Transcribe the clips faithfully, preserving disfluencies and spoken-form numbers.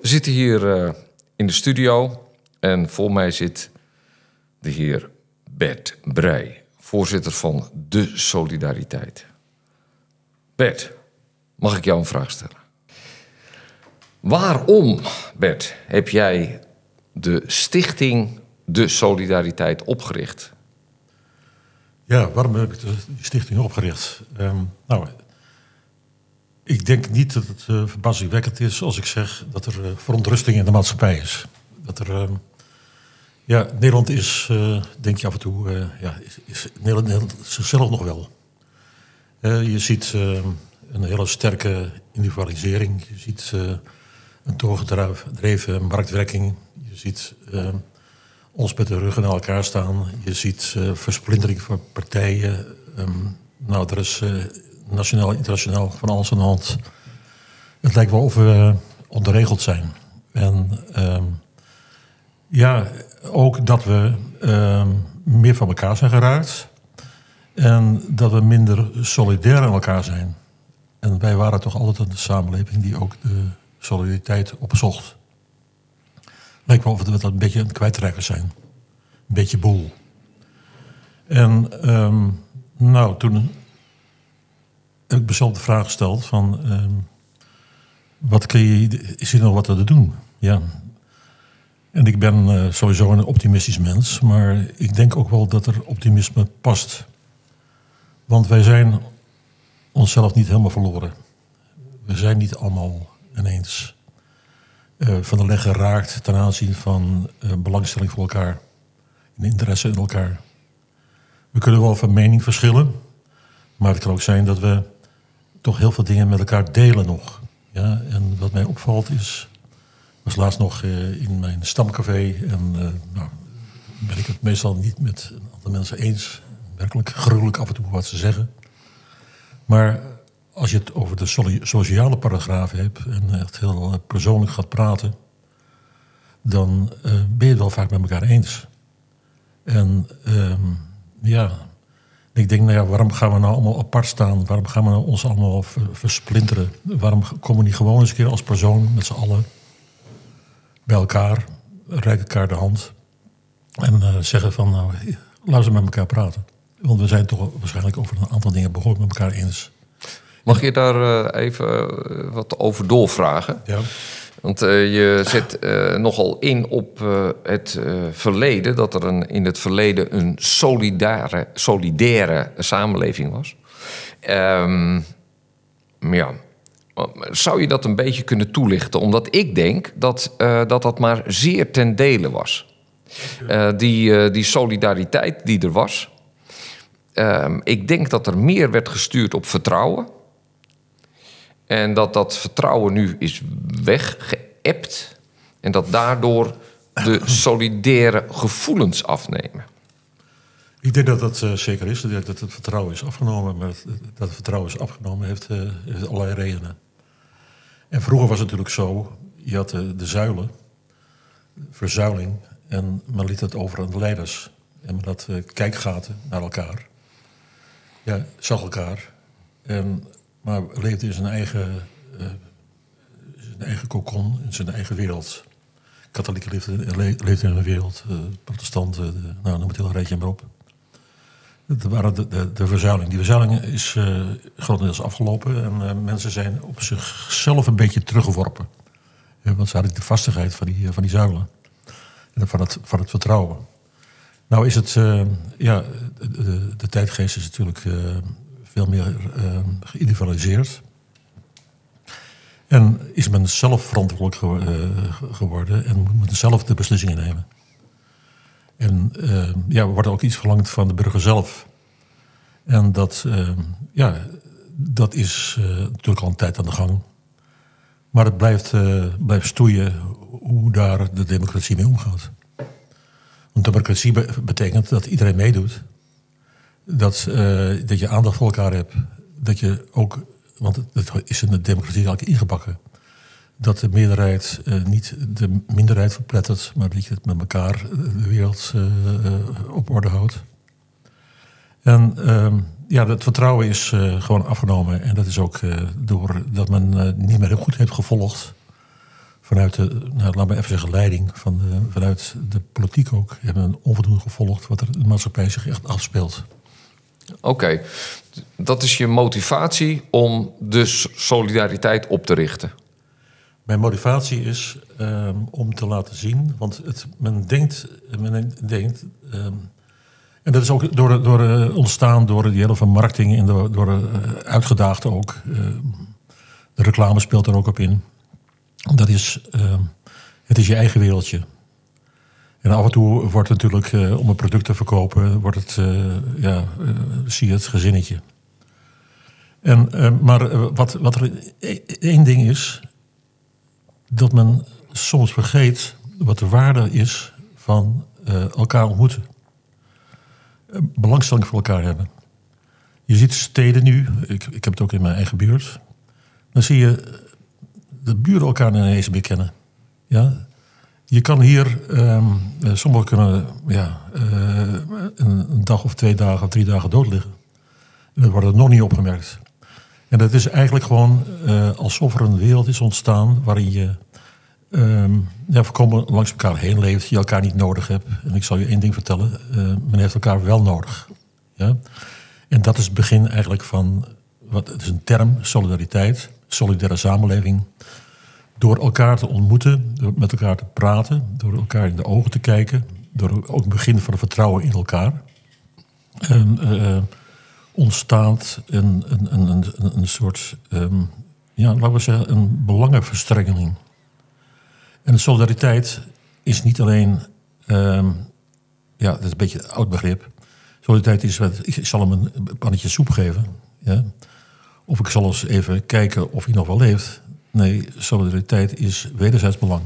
We zitten hier uh, in de studio en voor mij zit de heer Bert Breij, voorzitter van De Solidariteit. Bert, mag ik jou een vraag stellen? Waarom, Bert, heb jij de stichting De Solidariteit opgericht? Ja, waarom heb ik de stichting opgericht? Um, nou, ik denk niet dat het uh, verbazingwekkend is als ik zeg dat er uh, verontrusting in de maatschappij is. Dat er, uh, ja, Nederland is, uh, denk je af en toe, uh, ja, is, is Nederland, Nederland zichzelf nog wel. Uh, je ziet uh, een hele sterke individualisering. Je ziet uh, een doorgedreven marktwerking. Je ziet uh, ons met de ruggen naar elkaar staan. Je ziet uh, versplintering van partijen. Um, nou, er is uh, nationaal en internationaal van alles aan de hand. Het lijkt wel of we uh, onderregeld zijn. En um, ja, ook dat we uh, meer van elkaar zijn geraakt. En dat we minder solidair aan elkaar zijn. En wij waren toch altijd een samenleving die ook de solidariteit opzocht. Lijkt wel of we dat een beetje een kwijtraker zijn. Een beetje boel. En um, nou, toen heb ik mezelf de vraag gesteld van... Um, wat kun je, is hier nog wat te doen? Ja. En ik ben uh, sowieso een optimistisch mens. Maar ik denk ook wel dat er optimisme past. Want wij zijn onszelf niet helemaal verloren. We zijn niet allemaal ineens uh, van de leg geraakt ten aanzien van uh, belangstelling voor elkaar. En interesse in elkaar. We kunnen wel van mening verschillen. Maar het kan ook zijn dat we toch heel veel dingen met elkaar delen nog. Ja, en wat mij opvalt is... Ik was laatst nog uh, in mijn stamcafé. En uh, nou, ben ik het meestal niet met een aantal mensen eens. Werkelijk gruwelijk af en toe wat ze zeggen. Maar als je het over de so- sociale paragrafen hebt... en echt heel persoonlijk gaat praten... dan uh, ben je het wel vaak met elkaar eens. En um, ja... Ik denk, nou ja, waarom gaan we nou allemaal apart staan? Waarom gaan we nou ons allemaal versplinteren? Waarom komen we niet gewoon eens een keer als persoon... met z'n allen bij elkaar, reiken elkaar de hand... en uh, zeggen van, nou, laten we met elkaar praten. Want we zijn toch waarschijnlijk over een aantal dingen behoorlijk met elkaar eens. Mag je daar uh, even uh, wat over doorvragen? Ja. Want uh, je zet uh, nogal in op uh, het uh, verleden... dat er een, in het verleden een solidaire, solidaire samenleving was. Um, ja, zou je dat een beetje kunnen toelichten? Omdat ik denk dat uh, dat, dat maar zeer ten dele was. Uh, die, uh, die solidariteit die er was... Um, ik denk dat er meer werd gestuurd op vertrouwen... En dat dat vertrouwen nu is weggeëpt. En dat daardoor de solidaire gevoelens afnemen. Ik denk dat dat uh, zeker is. Dat het vertrouwen is afgenomen. Maar dat het vertrouwen is afgenomen heeft, uh, heeft allerlei redenen. En vroeger was het natuurlijk zo. Je had uh, de zuilen. Verzuiling. En men liet het over aan de leiders. En men had uh, kijkgaten naar elkaar. Ja, zag elkaar. En... maar leefde in zijn eigen, uh, zijn eigen kokon, in zijn eigen wereld. Katholieken leefden, leefden in een wereld, uh, protestanten, uh, nou, noem het hele rijtje maar op. Dat waren de, de, de verzuiling. Die verzuiling is uh, grotendeels afgelopen en uh, mensen zijn op zichzelf een beetje teruggeworpen. Ja, want ze hadden de vastigheid van die, van die zuilen. En van het, van het vertrouwen. Nou is het, uh, ja, de, de, de tijdgeest is natuurlijk... Uh, veel meer uh, geïndividualiseerd. En is men zelf verantwoordelijk ge- uh, geworden... en moet men zelf de beslissingen nemen. En uh, ja, er wordt ook iets verlangd van de burger zelf. En dat, uh, ja, dat is uh, natuurlijk al een tijd aan de gang. Maar het blijft, uh, blijft stoeien hoe daar de democratie mee omgaat. Want democratie be- betekent dat iedereen meedoet... Dat, uh, dat je aandacht voor elkaar hebt. Dat je ook, want het is in de democratie eigenlijk ingebakken. Dat de meerderheid uh, niet de minderheid verplettert. Maar dat je het met elkaar de wereld uh, uh, op orde houdt. En uh, ja, het vertrouwen is uh, gewoon afgenomen. En dat is ook uh, doordat men uh, niet meer heel goed heeft gevolgd... vanuit de, nou, laat me even zeggen, leiding, van de, vanuit de politiek ook, hebben onvoldoende gevolgd wat er in de maatschappij zich echt afspeelt. Oké, okay. Dat is je motivatie om dus solidariteit op te richten? Mijn motivatie is um, om te laten zien, want het, men denkt, men denkt um, en dat is ook door, door uh, ontstaan door de hele van marketing en door, door uh, uitgedaagd ook. Uh, de reclame speelt er ook op in. Dat is, uh, het is je eigen wereldje. En af en toe wordt het natuurlijk, uh, om een product te verkopen, wordt het, uh, ja, uh, zie je het gezinnetje. En, uh, maar uh, wat, wat er één ding is, dat men soms vergeet wat de waarde is van uh, elkaar ontmoeten. Uh, belangstelling voor elkaar hebben. Je ziet steden nu, ik, ik heb het ook in mijn eigen buurt, dan zie je de buren elkaar ineens meer kennen. Ja? Je kan hier, um, sommigen kunnen ja, uh, een, een dag of twee dagen of drie dagen dood liggen. En dan wordt het nog niet opgemerkt. En dat is eigenlijk gewoon uh, alsof er een wereld is ontstaan waarin je um, ja, voorkomen langs elkaar heen leeft, je elkaar niet nodig hebt. En ik zal je één ding vertellen, uh, men heeft elkaar wel nodig. Ja? En dat is het begin eigenlijk van, wat, het is een term, solidariteit, solidaire samenleving. Door elkaar te ontmoeten, door met elkaar te praten, door elkaar in de ogen te kijken, door ook het begin van het vertrouwen in elkaar. En, uh, ontstaat een, een, een, een, een soort, um, ja, laten we zeggen, een belangenverstrengeling. En de solidariteit is niet alleen, um, ja, dat is een beetje een oud begrip. Solidariteit is, ik zal hem een pannetje soep geven, ja. Of ik zal eens even kijken of hij nog wel leeft. Nee, solidariteit is wederzijds belang.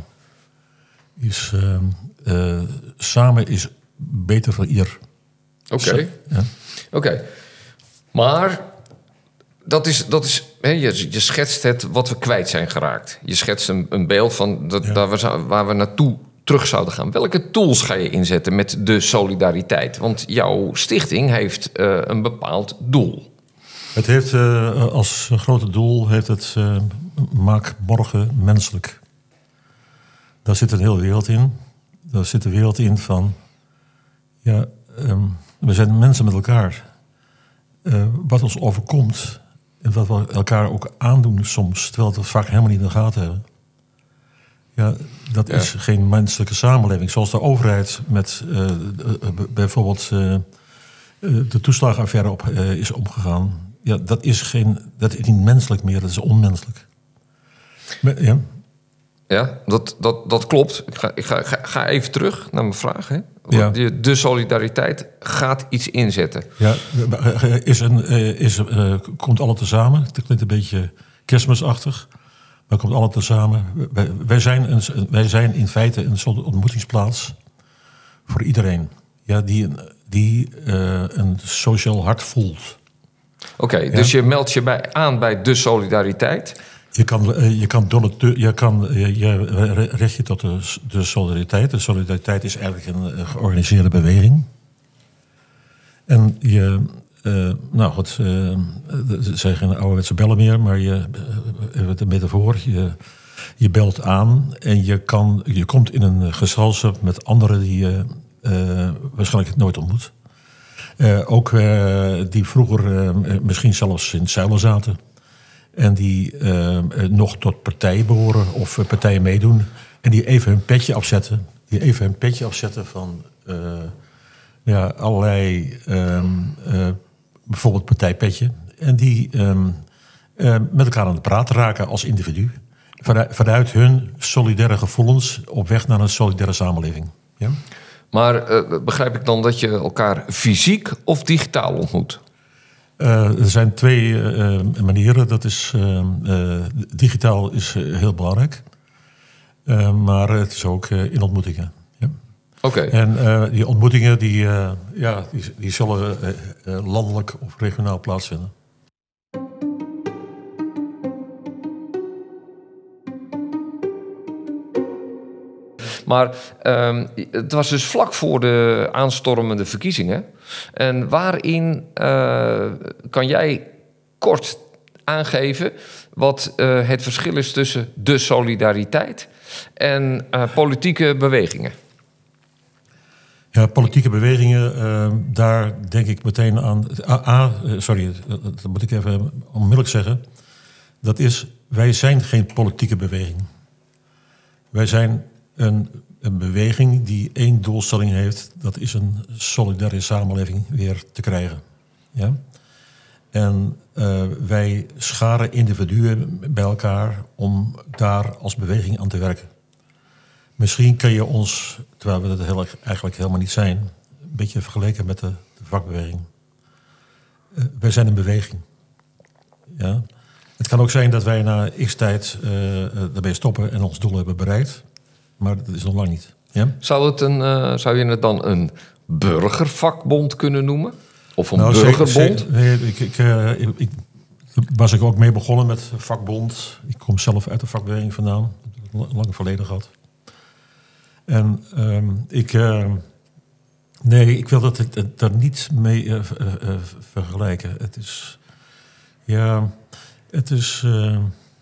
Is, uh, uh, samen is beter voor ieder. Oké. Okay. Ja. Oké. Okay. Maar dat is, dat is hè, je, je schetst het wat we kwijt zijn geraakt. Je schetst een, een beeld van dat, ja. daar we, waar we naartoe terug zouden gaan. Welke tools ga je inzetten met de solidariteit? Want jouw stichting heeft uh, een bepaald doel. Het heeft uh, als grote doel heeft het uh, maak morgen menselijk. Daar zit een hele wereld in. Daar zit een wereld in van, ja, um, we zijn mensen met elkaar. Uh, wat ons overkomt en wat we elkaar ook aandoen soms, terwijl we het vaak helemaal niet in de gaten hebben. Ja, dat ja. is geen menselijke samenleving. Zoals de overheid met uh, uh, bijvoorbeeld uh, uh, de toeslagenaffaire op, uh, is omgegaan. Ja, dat is, geen, dat is niet menselijk meer, dat is onmenselijk. Maar, ja, ja dat, dat, dat klopt. Ik ga, ik ga, ga, ga even terug naar mijn vraag. Hè? Ja. De, de solidariteit gaat iets inzetten. Ja, is een, is, uh, komt alle tezamen. Het klinkt een beetje kerstmisachtig, maar komt alle tezamen. Wij, wij, zijn een, wij zijn in feite een soort ontmoetingsplaats voor iedereen. Ja, die die uh, een sociaal hart voelt. Oké, okay, ja? Dus je meldt je bij, aan bij de solidariteit. Je kan, je kan, donateur, je, kan je, je richt je tot de, de solidariteit. De solidariteit is eigenlijk een georganiseerde beweging. En je, uh, nou goed, uh, er zijn geen ouderwetse bellen meer, maar je, uh, de metafoor, je, je belt aan en je, kan, je komt in een gezelschap met anderen die je uh, waarschijnlijk nooit ontmoet. Uh, ook uh, die vroeger uh, misschien zelfs in het zuilen zaten. En die uh, nog tot partijen behoren of uh, partijen meedoen. En die even hun petje afzetten. Die even hun petje afzetten van uh, ja, allerlei, um, uh, bijvoorbeeld partijpetje. En die um, uh, met elkaar aan het praten raken als individu. Vanuit, vanuit hun solidaire gevoelens op weg naar een solidaire samenleving. Ja? Maar uh, begrijp ik dan dat je elkaar fysiek of digitaal ontmoet? Uh, er zijn twee uh, manieren. Dat is, uh, uh, digitaal is uh, heel belangrijk. Uh, maar het is ook uh, in ontmoetingen. Ja. Oké. Okay. En uh, die ontmoetingen die, uh, ja, die, die zullen uh, uh, landelijk of regionaal plaatsvinden. Maar um, het was dus vlak voor de aanstormende verkiezingen. En waarin uh, kan jij kort aangeven wat uh, het verschil is tussen de solidariteit en uh, politieke bewegingen? Ja, politieke bewegingen, uh, daar denk ik meteen aan... A, A, sorry, dat moet ik even onmiddellijk zeggen. Dat is, wij zijn geen politieke beweging. Wij zijn een, een beweging die één doelstelling heeft. Dat is een solidaire samenleving weer te krijgen. Ja? En uh, wij scharen individuen bij elkaar om daar als beweging aan te werken. Misschien kun je ons, terwijl we dat heel, eigenlijk helemaal niet zijn, een beetje vergelijken met de, de vakbeweging. Uh, wij zijn een beweging. Ja? Het kan ook zijn dat wij na x tijd uh, ermee stoppen en ons doel hebben bereikt. Maar dat is nog lang niet. Ja? Zou, het een, uh, zou je het dan een burgervakbond kunnen noemen? Of een nou, burgerbond? Zeker, zeker, nee, ik, ik, uh, ik, ik was ik ook mee begonnen met vakbond. Ik kom zelf uit de vakbeweging vandaan. Lang, lang verleden gehad. En um, ik... Uh, nee, ik wil dat het, het daar niet mee uh, uh, uh, vergelijken. Het is... Ja... Het is... Uh,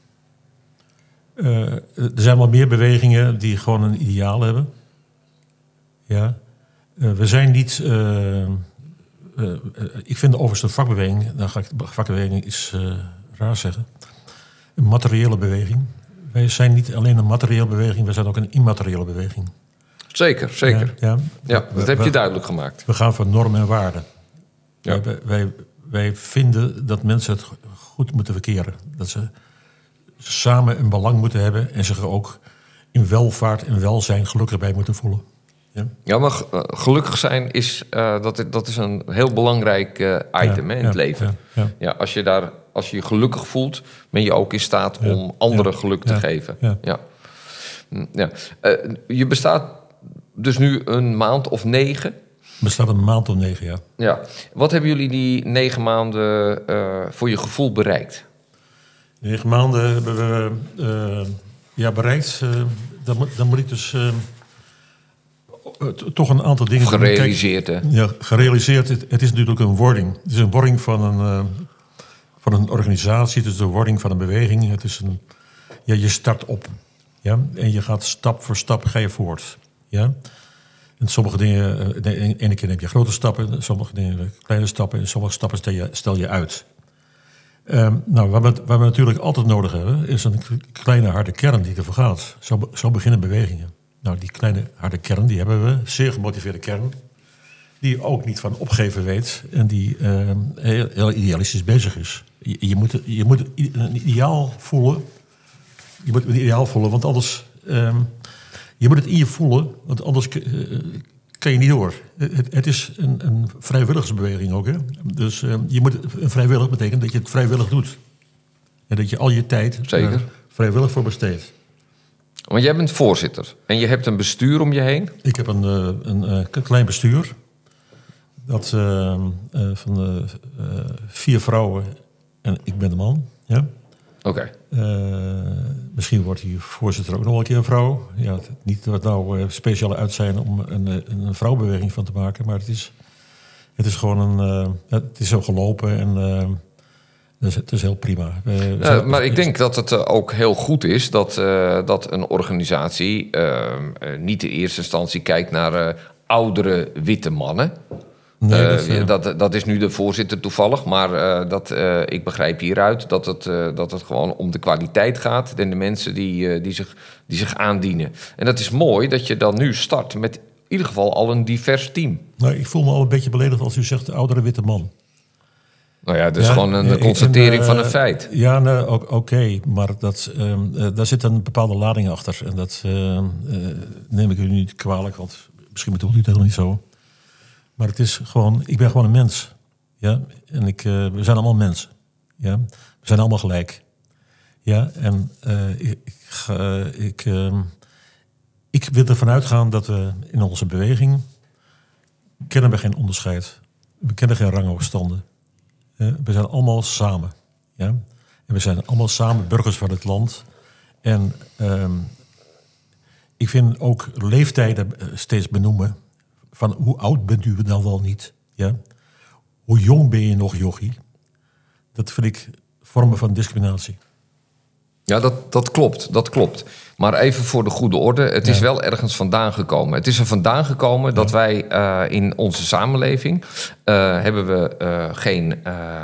uh, er zijn wel meer bewegingen die gewoon een ideaal hebben. Ja. Uh, we zijn niet... Uh, uh, uh, ik vind de overste vakbeweging... Dan ga ik de vakbeweging iets uh, raar zeggen. Een materiële beweging. Wij zijn niet alleen een materiële beweging... we zijn ook een immateriële beweging. Zeker, zeker. Ja, ja. ja dat we, heb je we, duidelijk gemaakt. We gaan voor normen en waarden. Ja. Wij, wij, wij vinden dat mensen het goed moeten verkeren. Dat ze samen een belang moeten hebben... en zich er ook in welvaart en welzijn gelukkig bij moeten voelen. Ja, ja maar gelukkig zijn is, uh, dat, dat is een heel belangrijk uh, item ja, hè, in ja, het leven. Ja, ja. Ja, als, je daar, als je je gelukkig voelt, ben je ook in staat ja, om anderen ja, geluk te ja, geven. Ja. Ja. Ja. Uh, je bestaat dus nu een maand of negen... Bestaat een maand of negen, ja. Ja. Wat hebben jullie die negen maanden uh, voor je gevoel bereikt? Negen maanden hebben we uh, ja, bereikt. Uh, dan, moet, dan moet ik dus uh, toch een aantal dingen... Gerealiseerd, hè? Ja, gerealiseerd. Het, het is natuurlijk een wording. Het is een wording van een, uh, van een organisatie. Het is de wording van een beweging. Het is een... Ja, je start op. Ja? En je gaat stap voor stap ga je voort. Ja? En sommige dingen, de ene keer heb je grote stappen, sommige dingen kleine stappen en sommige stappen stel je, stel je uit. Um, nou, wat we, wat we natuurlijk altijd nodig hebben, is een kleine harde kern die ervoor gaat. Zo, zo beginnen bewegingen. Nou, die kleine harde kern, die hebben we, zeer gemotiveerde kern, die ook niet van opgeven weet en die um, heel, heel idealistisch bezig is. Je, je, moet, je moet een ideaal voelen, je moet een ideaal voelen, want anders... Um, Je moet het in je voelen, want anders uh, kan je niet door. Het, het is een, een vrijwilligersbeweging ook. Hè? Dus uh, je moet, vrijwillig betekent dat je het vrijwillig doet. En dat je al je tijd Zeker. Uh, vrijwillig voor besteedt. Want jij bent voorzitter en je hebt een bestuur om je heen? Ik heb een, uh, een, uh, een klein bestuur. Dat uh, uh, van uh, uh, vier vrouwen en ik ben de man. Ja. Oké. Okay. Uh, misschien wordt hier voorzitter ook nog een keer een vrouw. Ja, niet dat we nou uh, speciaal uit zijn om een, een vrouwbeweging van te maken, maar het is, het is gewoon een. Uh, het is zo gelopen en uh, dus het is heel prima. Uh, uh, maar ik denk dat het uh, ook heel goed is dat, uh, dat een organisatie uh, uh, niet in eerste instantie kijkt naar uh, oudere witte mannen. Nee, dat, uh, dat, dat is nu de voorzitter toevallig, maar uh, dat, uh, ik begrijp hieruit dat het, uh, dat het gewoon om de kwaliteit gaat en de mensen die, uh, die, zich, die zich aandienen. En dat is mooi dat je dan nu start met in ieder geval al een divers team. Nou, ik voel me al een beetje beledigd als u zegt de oudere witte man. Nou ja, dat is ja, gewoon een uh, constatering uh, van een feit. Ja, nou, oké, okay, maar dat, uh, uh, daar zit een bepaalde lading achter. En dat uh, uh, neem ik u niet kwalijk, want misschien bedoelt u het helemaal niet zo. Maar het is gewoon, ik ben gewoon een mens. Ja? En ik, uh, we zijn allemaal mensen. Ja? We zijn allemaal gelijk. Ja? En uh, ik, ik, uh, ik, uh, ik wil ervan uitgaan dat we in onze beweging kennen we geen onderscheid. We kennen geen rangafstanden. Uh, we zijn allemaal samen. Ja? En we zijn allemaal samen burgers van het land. En uh, ik vind ook leeftijden steeds benoemen. Van hoe oud bent u dan wel niet? Ja? Hoe jong ben je nog, jochie? Dat vind ik vormen van discriminatie. Ja, dat, dat klopt, dat klopt. Maar even voor de goede orde, het is ja. wel ergens vandaan gekomen. Het is er vandaan gekomen dat ja. wij uh, in onze samenleving... Uh, hebben we uh, geen uh,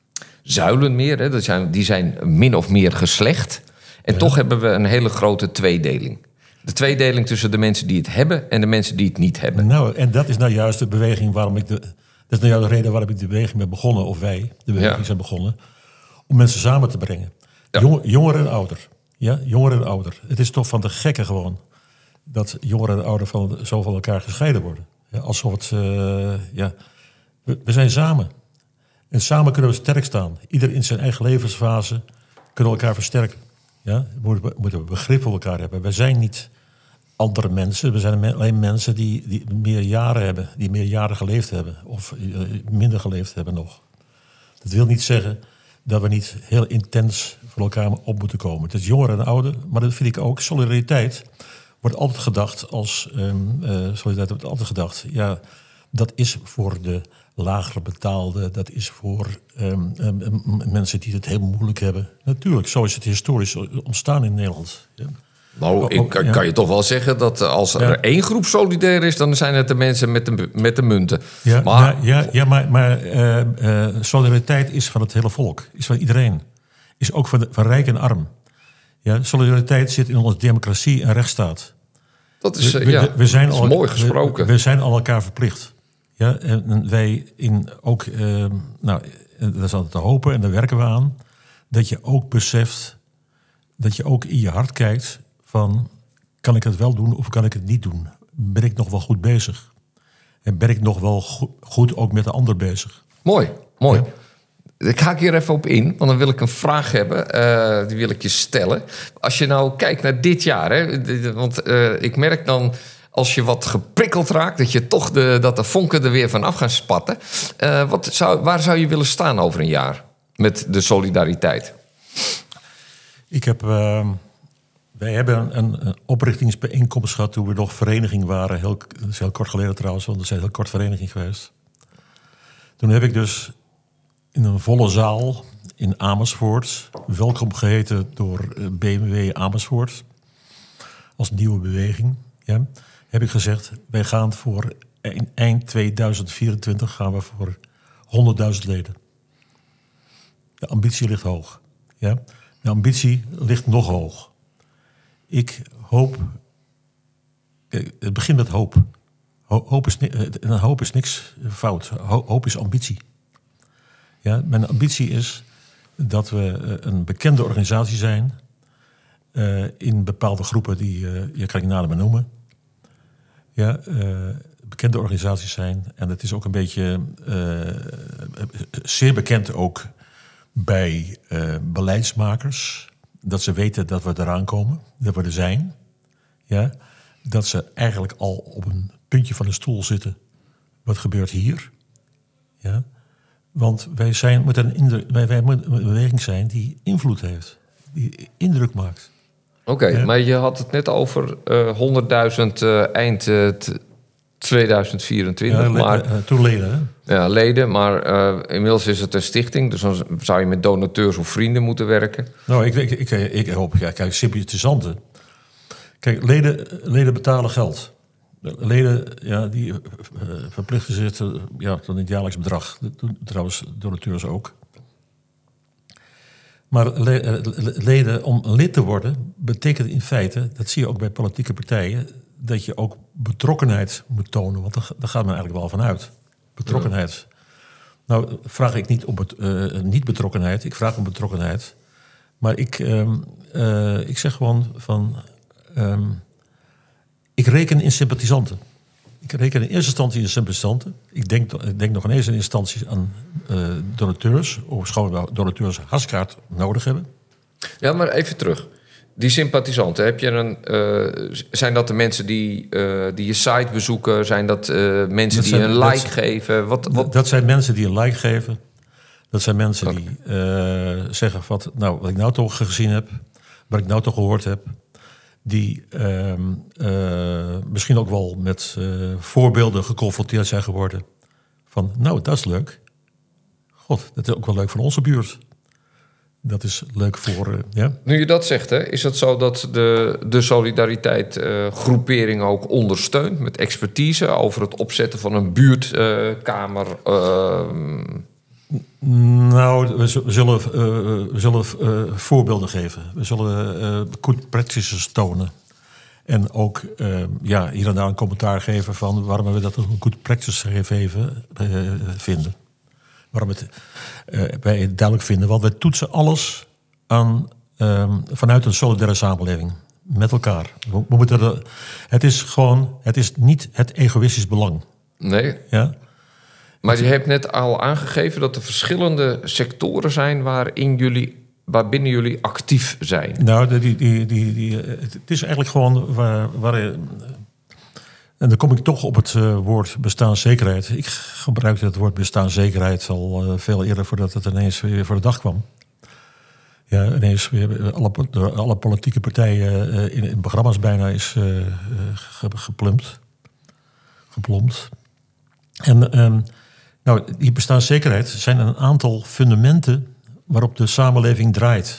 zuilen meer. Hè. Dat zijn, die zijn min of meer geslecht. En ja. toch hebben we een hele grote tweedeling. De tweedeling tussen de mensen die het hebben... en de mensen die het niet hebben. Nou, en dat is nou juist de beweging waarom ik... de Dat is nou juist de reden waarom ik de beweging ben begonnen... of wij de beweging ja. zijn begonnen... om mensen samen te brengen. Ja. Jong, jongeren en ouder. Ja, jongeren en ouder. Het is toch van de gekke gewoon... dat jongeren en ouder van, zo van elkaar gescheiden worden. Ja, alsof het... Uh, ja, we, we zijn samen. En samen kunnen we sterk staan. Ieder in zijn eigen levensfase kunnen we elkaar versterken. Ja? We moeten, moeten begrip voor elkaar hebben. Wij zijn niet andere mensen. We zijn alleen mensen die, die meer jaren hebben. Die meer jaren geleefd hebben. Of uh, minder geleefd hebben nog. Dat wil niet zeggen... dat we niet heel intens voor elkaar op moeten komen. Het is jongeren en ouder, maar dat vind ik ook. Solidariteit wordt altijd gedacht als... Um, uh, solidariteit wordt altijd gedacht... ja, dat is voor de lager betaalde... dat is voor um, um, mensen die het heel moeilijk hebben. Natuurlijk, zo is het historisch ontstaan in Nederland. Ja. Nou, ik kan, ja. kan je toch wel zeggen dat als er ja. één groep solidair is... dan zijn het de mensen met de, met de munten. Ja, maar, ja, ja, ja, maar, maar uh, uh, solidariteit is van het hele volk. Is van iedereen. Is ook van, de, van rijk en arm. Ja, solidariteit zit in onze democratie en rechtsstaat. Dat is, uh, we, ja, we, we zijn dat is al, mooi gesproken. We, we zijn al elkaar verplicht. Ja, en wij in ook... Uh, nou, dat is altijd te hopen en daar werken we aan... dat je ook beseft... dat je ook in je hart kijkt... van, kan ik het wel doen of kan ik het niet doen? Ben ik nog wel goed bezig? En ben ik nog wel go- goed ook met de ander bezig? Mooi, mooi. Ja. Ik haak hier even op in, want dan wil ik een vraag hebben. Uh, die wil ik je stellen. Als je nou kijkt naar dit jaar... Hè, want uh, ik merk dan... als je wat geprikkeld raakt... dat, je toch de, dat de vonken er weer vanaf gaan spatten. Uh, wat zou, waar zou je willen staan over een jaar? Met de solidariteit. Ik heb... Uh... Wij hebben een, een oprichtingsbijeenkomst gehad toen we nog vereniging waren. Heel, dat is heel kort geleden trouwens, want we zijn heel kort vereniging geweest. Toen heb ik dus in een volle zaal in Amersfoort... welkom geheten door B M W Amersfoort. Als nieuwe beweging. Ja, heb ik gezegd, wij gaan voor eind tweeduizend vierentwintig gaan we voor honderdduizend leden. De ambitie ligt hoog. Ja? De ambitie ligt nog hoog. Ik hoop... Het begint met hoop. Hoop is, en hoop is niks fout. Hoop is ambitie. Ja, mijn ambitie is dat we een bekende organisatie zijn... Uh, in bepaalde groepen die uh, je kan ik nader benoemen. Ja, uh, bekende organisaties zijn. En het is ook een beetje uh, zeer bekend ook bij uh, beleidsmakers... dat ze weten dat we eraan komen, dat we er zijn. Ja, dat ze eigenlijk al op een puntje van de stoel zitten. Wat gebeurt hier? Ja, want wij, zijn, moeten een indruk, wij, wij moeten een beweging zijn die invloed heeft. Die indruk maakt. Oké, okay, ja. Maar je had het net over uh, honderdduizend uh, eind uh, t- tweeduizend vierentwintig. Ja, le- maar, uh, toen leden, hè? Ja, leden. Maar uh, inmiddels is het een stichting. Dus dan zou je met donateurs of vrienden moeten werken. Nou, ik, ik, ik, ik hoop... Ja, kijk, sympathisanten. Kijk, leden, leden betalen geld. Leden, ja, die uh, verplichten zich uh, ja, tot een jaarlijks bedrag. Trouwens, donateurs ook. Maar le- leden, om lid te worden, betekent in feite... dat zie je ook bij politieke partijen... dat je ook betrokkenheid moet tonen. Want daar, daar gaat men eigenlijk wel van uit. Betrokkenheid. Ja. Nou, vraag ik niet om het, uh, niet betrokkenheid. Ik vraag om betrokkenheid. Maar ik, um, uh, ik zeg gewoon van... Um, ik reken in sympathisanten. Ik reken in eerste instantie in sympathisanten. Ik denk, ik denk nog in eerste instantie aan uh, donateurs. Of schoon we donateurs hartstikke nodig hebben. Ja, maar even terug. Die sympathisanten, heb je een, uh, zijn dat de mensen die, uh, die je site bezoeken? Zijn dat uh, mensen dat die zijn, een like dat, geven? Wat, wat? Dat zijn mensen die een like geven. Dat zijn mensen okay. die uh, zeggen wat, nou, wat ik nou toch gezien heb, wat ik nou toch gehoord heb. Die uh, uh, misschien ook wel met uh, voorbeelden geconfronteerd zijn geworden. Van, nou, dat is leuk. God, dat is ook wel leuk van onze buurt. Dat is leuk voor... Uh, ja? Nu je dat zegt, hè, is het zo dat de, de solidariteit uh, groepering ook ondersteunt met expertise over het opzetten van een buurtkamer? Uh, uh, nou, we zullen, uh, we zullen uh, voorbeelden geven. We zullen uh, good practices tonen. En ook uh, ja, hier en daar een commentaar geven van waarom we dat een good practice geven, uh, vinden. Waarom het, uh, wij het duidelijk vinden. Want wij toetsen alles aan, um, vanuit een solidaire samenleving. Met elkaar. We, we moeten er, het is gewoon, het is niet het egoïstisch belang. Nee. Ja? Maar je hebt net al aangegeven dat er verschillende sectoren zijn waarin jullie, waarbinnen jullie actief zijn. Nou, die, die, die, die, het is eigenlijk gewoon waar, waar en dan kom ik toch op het uh, woord bestaanszekerheid. Ik gebruikte het woord bestaanszekerheid al uh, veel eerder voordat het ineens weer voor de dag kwam. Ja, ineens weer alle, door alle politieke partijen uh, in, in programma's bijna is uh, ge, geplumpt. Geplompt. En um, nou, die bestaanszekerheid zijn een aantal fundamenten waarop de samenleving draait.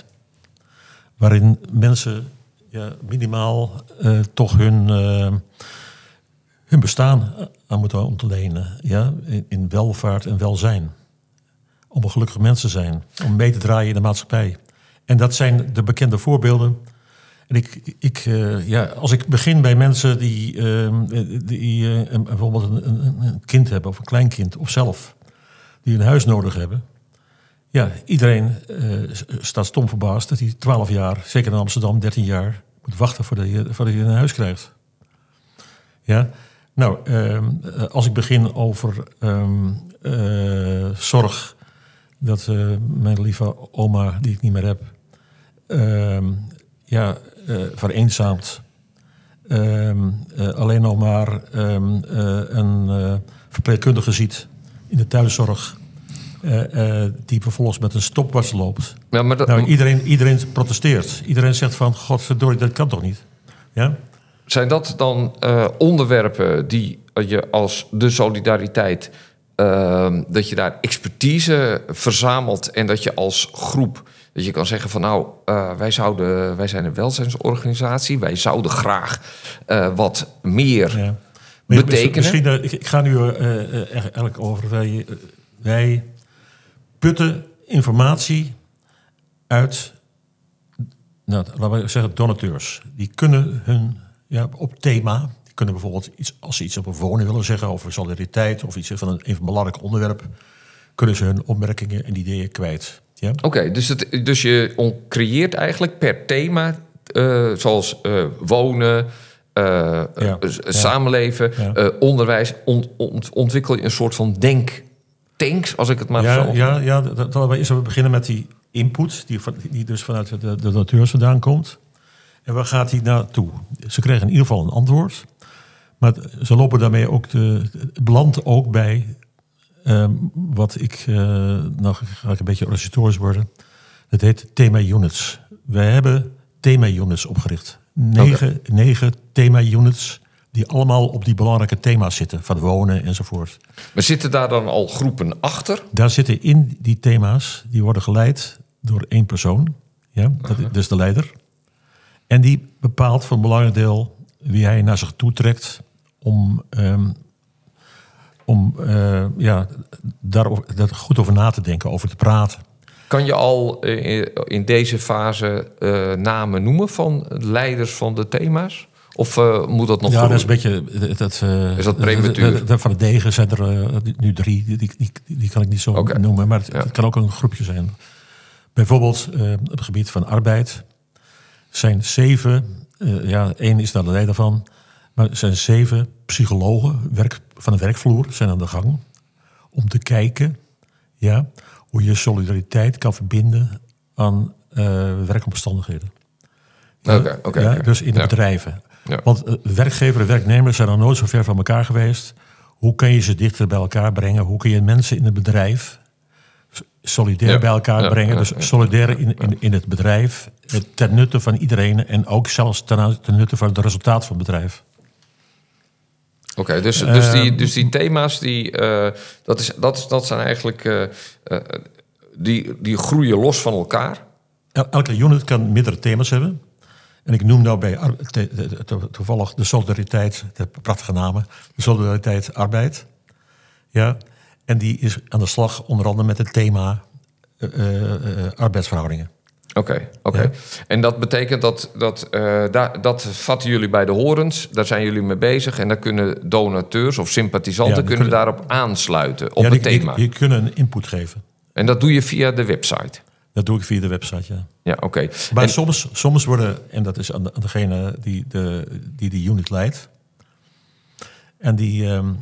Waarin mensen ja, minimaal uh, toch hun... Uh, hun bestaan aan moeten ontlenen. Ja? In, in welvaart en welzijn. Om een gelukkig mens te zijn. Om mee te draaien in de maatschappij. En dat zijn de bekende voorbeelden. En ik, ik, uh, ja, als ik begin bij mensen die, uh, die uh, bijvoorbeeld een, een, een kind hebben... of een kleinkind, of zelf, die een huis nodig hebben... Ja, iedereen uh, staat stom verbaasd dat hij twaalf jaar... zeker in Amsterdam, dertien jaar... moet wachten voordat hij, voordat hij een huis krijgt. Ja... Nou, uh, als ik begin over um, uh, zorg, dat uh, mijn lieve oma, die ik niet meer heb, uh, ja, uh, vereenzaamt. Uh, uh, alleen nog maar um, uh, een uh, verpleegkundige ziet in de thuiszorg, uh, uh, die vervolgens met een stopwatch loopt. Ja, maar dat... Nou, iedereen, iedereen protesteert. Iedereen zegt van, godverdorie, dat kan toch niet? Ja? Zijn dat dan uh, onderwerpen die je als de solidariteit... Uh, dat je daar expertise verzamelt... en dat je als groep dat je kan zeggen van... nou, uh, wij, zouden, wij zijn een welzijnsorganisatie... wij zouden graag uh, wat meer ja. betekenen. Misschien, uh, ik, ik ga nu uh, eigenlijk over... Wij, uh, wij putten informatie uit... Nou, laten we zeggen donateurs. Die kunnen hun... Ja, op thema. Die kunnen bijvoorbeeld iets, als ze iets over wonen willen zeggen, over solidariteit of iets van een even belangrijk onderwerp, kunnen ze hun opmerkingen en ideeën kwijt. Ja? Oké, okay, dus, dus je creëert eigenlijk per thema, uh, zoals uh, wonen, uh, ja, uh, ja. samenleven, ja. Uh, onderwijs, on, on, ontwikkel je een soort van denktanks, als ik het maar ja, zo... Ja, ja dat, dat we eerst beginnen met die input, die, die dus vanuit de, de donateurs vandaan komt. En waar gaat hij naartoe? Ze krijgen in ieder geval een antwoord. Maar ze lopen daarmee ook de, het belandt ook bij... Um, wat ik... Uh, nou ga ik een beetje organisatorisch worden. Dat heet thema-units. Wij hebben thema-units opgericht. Negen, okay. negen thema-units die allemaal op die belangrijke thema's zitten. Van wonen enzovoort. Maar zitten daar dan al groepen achter? Daar zitten in die thema's... die worden geleid door één persoon. Ja, dat is dus de leider... En die bepaalt voor een belangrijk deel wie hij naar zich toe trekt om, um, om uh, ja, daar, daar goed over na te denken, over te praten. Kan je al in deze fase uh, namen noemen van leiders van de thema's? Of uh, moet dat nog Ja, groeien? dat is een beetje... Dat, uh, is dat prematuur? De, de, van de degen zijn er uh, nu drie, die, die, die kan ik niet zo okay. noemen. Maar het, ja. het kan ook een groepje zijn. Bijvoorbeeld uh, op het gebied van arbeid... zijn zeven, uh, ja, één is daar de leider van... maar er zijn zeven psychologen werk, van de werkvloer zijn aan de gang... om te kijken ja, hoe je solidariteit kan verbinden aan uh, werkomstandigheden. Ja, okay, okay, ja, okay. Dus in de ja. bedrijven. Ja. Want uh, werkgever en werknemer zijn nog nooit zo ver van elkaar geweest. Hoe kun je ze dichter bij elkaar brengen? Hoe kun je mensen in het bedrijf... solidair ja, bij elkaar ja, brengen. Ja, dus solidair in, in, in het bedrijf. Ten nutte van iedereen. En ook zelfs ten, ten nutte van het resultaat van het bedrijf. Oké, okay, dus, uh, dus, die, dus die thema's, die, uh, dat, is, dat, is, dat zijn eigenlijk... Uh, uh, die, die groeien los van elkaar. elke unit kan meerdere thema's hebben. En ik noem nou bij te, te, te, toevallig de solidariteit, de prachtige namen, de solidariteit arbeid. Ja, en die is aan de slag onder andere met het thema uh, uh, uh, arbeidsverhoudingen. Oké, okay, oké. Okay. Ja. En dat betekent dat, dat, uh, daar, dat vatten jullie bij de horens, daar zijn jullie mee bezig en daar kunnen donateurs of sympathisanten ja, kunnen, kunnen daarop aansluiten, op ja, die, het thema. Je, je kunnen een input geven. En dat doe je via de website? Dat doe ik via de website, ja. Ja, oké. Okay. Maar en... soms, soms worden, en dat is aan, de, aan degene die de, die de unit leidt, en die, um,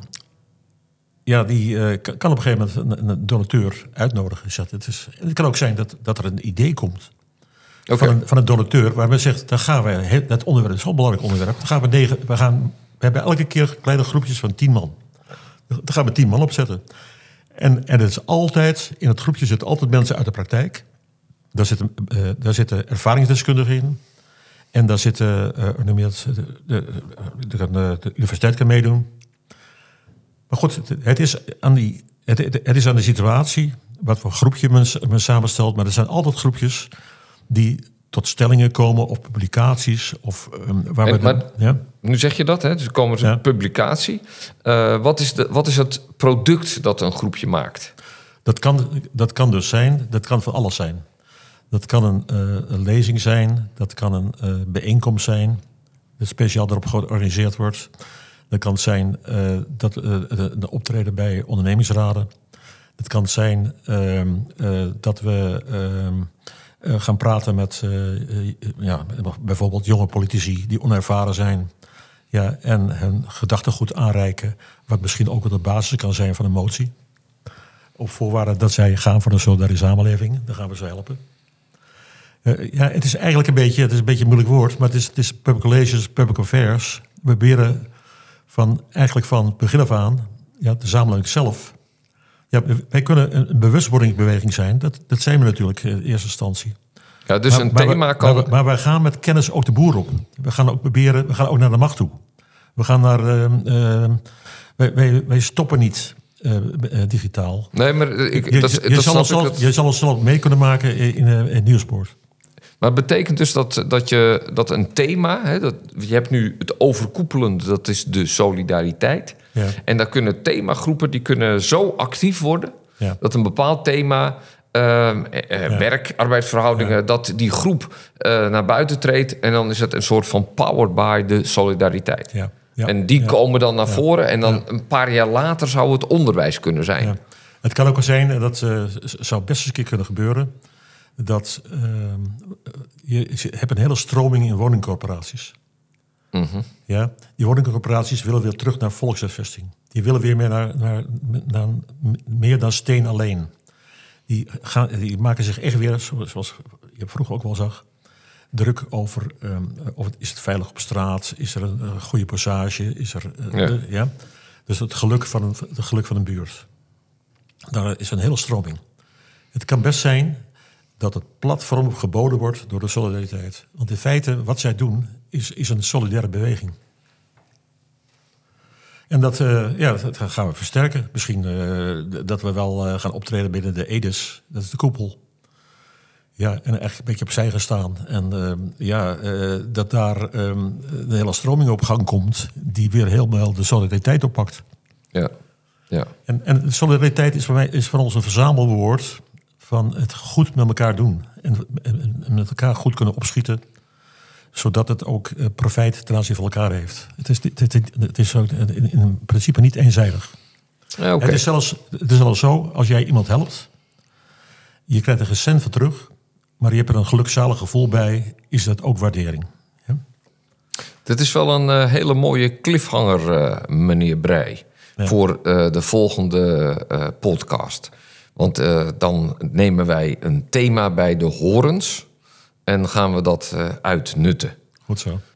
ja, die uh, kan op een gegeven moment een, een donateur uitnodigen. Zegt, het, is, het kan ook zijn dat, dat er een idee komt okay. van, een, van een donateur, waar men zegt, dan gaan we, dat onderwerp is zo'n belangrijk onderwerp, dan gaan we negen, we gaan, we hebben elke keer kleine groepjes van tien man. Dan gaan we tien man opzetten. En, en het is altijd, in het groepje zitten altijd mensen uit de praktijk. Daar zitten, uh, daar zitten ervaringsdeskundigen in. En daar zitten, uh, hoe noem je dat, de, de, de, de, de universiteit kan meedoen. Maar goed, het, het, is aan die, het, het is aan de situatie, wat voor groepje men, men samenstelt. Maar er zijn altijd groepjes die tot stellingen komen of publicaties. Of, um, waar en, we de, maar, ja? Nu zeg je dat, hè? Dus er komen ze ja. publicatie. Uh, wat, is de, wat is het product dat een groepje maakt? Dat kan, dat kan dus zijn, dat kan van alles zijn. Dat kan een, uh, een lezing zijn, dat kan een uh, bijeenkomst zijn, dat speciaal erop georganiseerd wordt. Dat kan zijn uh, dat, uh, de, de optreden bij ondernemingsraden. Het kan zijn uh, uh, dat we uh, uh, gaan praten met uh, uh, ja, bijvoorbeeld jonge politici die onervaren zijn. Ja, en hun gedachtegoed aanreiken, wat misschien ook wel de basis kan zijn van een motie. Op voorwaarde dat zij gaan voor een solidarische samenleving. Dan gaan we ze helpen. Uh, ja, het is eigenlijk een beetje, het is een beetje een moeilijk woord, maar het is, het is public relations, public affairs. We proberen van, eigenlijk van begin af aan, ja, de samenleving zelf. Ja, wij kunnen een, een bewustwordingsbeweging zijn. Dat, dat zijn we natuurlijk in eerste instantie. Ja, dus maar, een maar thema we, kan... Maar, we, maar wij gaan met kennis ook de boer op. We gaan ook proberen, we gaan ook naar de macht toe. We gaan naar, uh, uh, wij, wij, wij stoppen niet. Uh, uh, digitaal. Nee, maar ik, je, dat, je, dat je, zal snap ons ik je zal ons zelf mee kunnen maken in, in, in Nieuwspoort. Maar het betekent dus dat, dat, je, dat een thema... Hè, dat, je hebt nu het overkoepelende, dat is de solidariteit. Ja. En daar kunnen themagroepen die kunnen zo actief worden... Ja. dat een bepaald thema... Uh, uh, ja. werk, arbeidsverhoudingen... Ja. dat die groep uh, naar buiten treedt... en dan is het een soort van powered by de solidariteit. Ja. Ja. En die ja. komen dan naar ja. voren... en dan ja. een paar jaar later zou het onderwijs kunnen zijn. Ja. Het kan ook wel zijn, en dat uh, zou best eens een keer kunnen gebeuren... dat uh, je, je hebt een hele stroming in woningcorporaties. Mm-hmm. Ja? Die woningcorporaties willen weer terug naar volkshuisvesting. Die willen weer meer naar, naar, naar meer dan steen alleen. Die, gaan, die maken zich echt weer, zoals je vroeger ook wel zag... druk over, um, of het, is het veilig op straat? Is er een, een goede passage? Is er, uh, ja. De, ja? Dus het geluk, van een, het geluk van een buurt. Daar is een hele stroming. Het kan best zijn dat het platform geboden wordt door de solidariteit. Want in feite, wat zij doen, is, is een solidaire beweging. En dat, uh, ja, dat gaan we versterken. Misschien uh, dat we wel uh, gaan optreden binnen de E D I S. Dat is de koepel. Ja, en echt een beetje opzij gaan staan. En uh, ja, uh, dat daar um, een hele stroming op gang komt... die weer helemaal de solidariteit oppakt. Ja, ja. En, en solidariteit is voor mij is voor ons een verzamelwoord... van het goed met elkaar doen. En, en, en met elkaar goed kunnen opschieten... zodat het ook uh, profijt ten aanzien van elkaar heeft. Het is, het, het, het is ook in, in principe niet eenzijdig. Ja, okay. Het is zelfs, het is zelfs zo, als jij iemand helpt... je krijgt er geen cent voor terug... maar je hebt er een gelukzalig gevoel bij... is dat ook waardering. Ja? Dit is wel een uh, hele mooie cliffhanger, uh, meneer Breij... Ja. voor uh, de volgende uh, podcast. Want uh, dan nemen wij een thema bij de horens... en gaan we dat uh, uitnutten. Goed zo.